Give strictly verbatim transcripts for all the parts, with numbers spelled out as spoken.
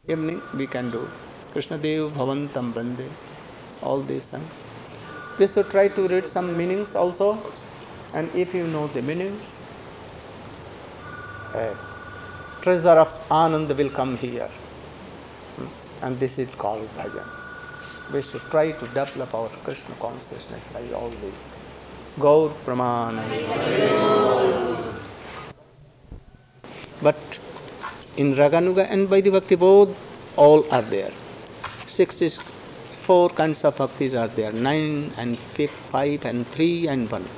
Evening we can do Krishna Dev Bhavantam Bande, all these things. We should try to read some meanings also, and if you know the meanings, a treasure of Anand will come here. And this is called bhajan. We should try to develop our Krishna consciousness by all these. Gaur Pramana. But in Raganuga and Vaidhi Bhakti both, all are there. sixty-four kinds of bhaktis are there. Nine and five and three and one.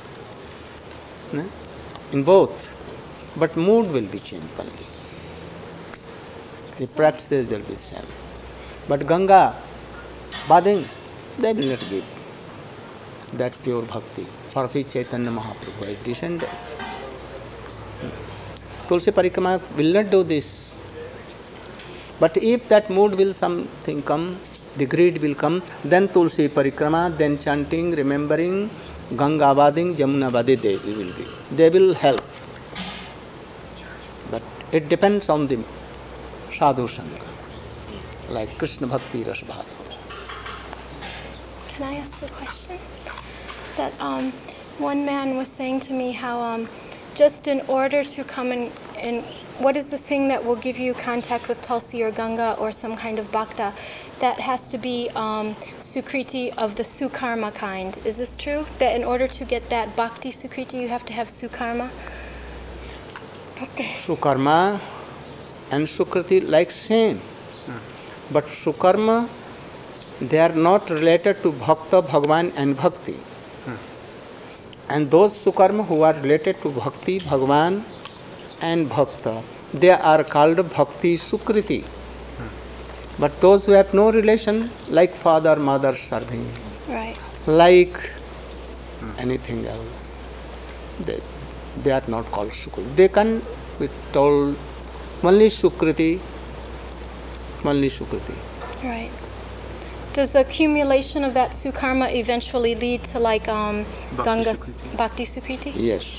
In both. But mood will be changed only. The practices will be same. But Ganga, bathing, they will not give that pure bhakti. For which Chaitanya Mahaprabhu has descended. Tulsi Parikrama will not do this. But if that mood will something come, the greed will come, then Tulsi Parikrama, then chanting, remembering, Ganga bathing, Jamuna bathing, they will be. They will help. But it depends on the sadhu sangha, like Krishna Bhakti Rasbhata. Can I ask a question? That um, one man was saying to me how um, just in order to come in, in, what is the thing that will give you contact with Tulsi or Ganga or some kind of bhakta, that has to be um, sukriti of the sukarma kind. Is this true? That in order to get that bhakti sukriti, you have to have sukarma? Sukarma and Sukriti like same. Hmm. But Sukarma, they are not related to Bhakta, Bhagavan and Bhakti. Hmm. And those Sukarma who are related to Bhakti, Bhagavan and Bhakta, they are called Bhakti Sukriti. Hmm. But those who have no relation, like father, mother serving, right, like hmm. anything else, they, they are not called Sukriti. They can be told only Sukriti, only Sukriti. Right. Does the accumulation of that sukarma eventually lead to like um, Bhakti Ganga Sukriti. Bhakti Sukriti? Yes.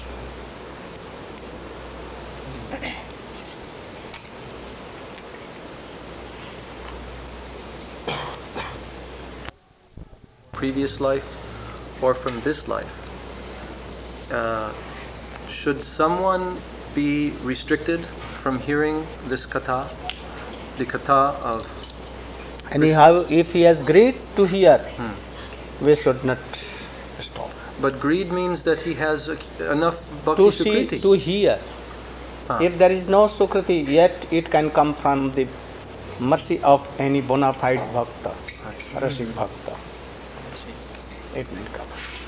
Previous life or from this life, uh, should someone be restricted from hearing this katha, the katha of Anyhow, if he has greed to hear, hmm. we should not stop. But greed means that he has enough bhakti to see, sukriti. to hear. Ah. If there is no sukriti, yet it can come from the mercy of any bona fide bhakta, rasik bhakta. It will come.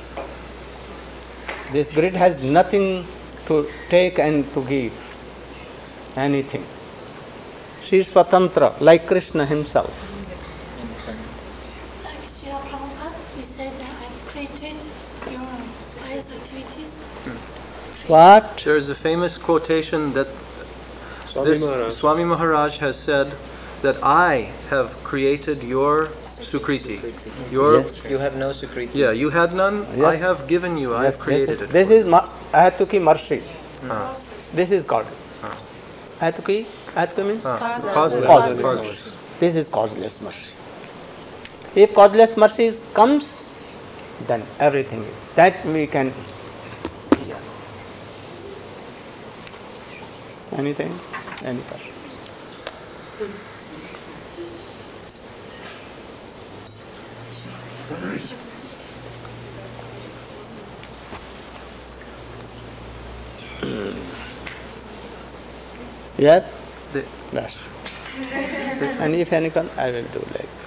This greed has nothing to take and to give. Anything. She is swatantra, like Krishna himself. Like Srila Prabhupada, you said that I've created your pious activities. What? There is a famous quotation that Swami this Maharaj. Swami Maharaj has said that I have created your Sukriti. Your, Yes. You have no Sukriti. Yeah, you had none, Yes. I have given you, I Yes, have created this is, it. This for is you. ma- Ayatuki mercy. Ah. This is God. Ah. Ayatuki, Ayatuki means? Ah. Causeless. Causeless. Causeless. Causeless. This is causeless mercy. If causeless mercy comes, then everything is. That we can hear. Anything? Any question? Yes? The- Yes. And if any can, I will do like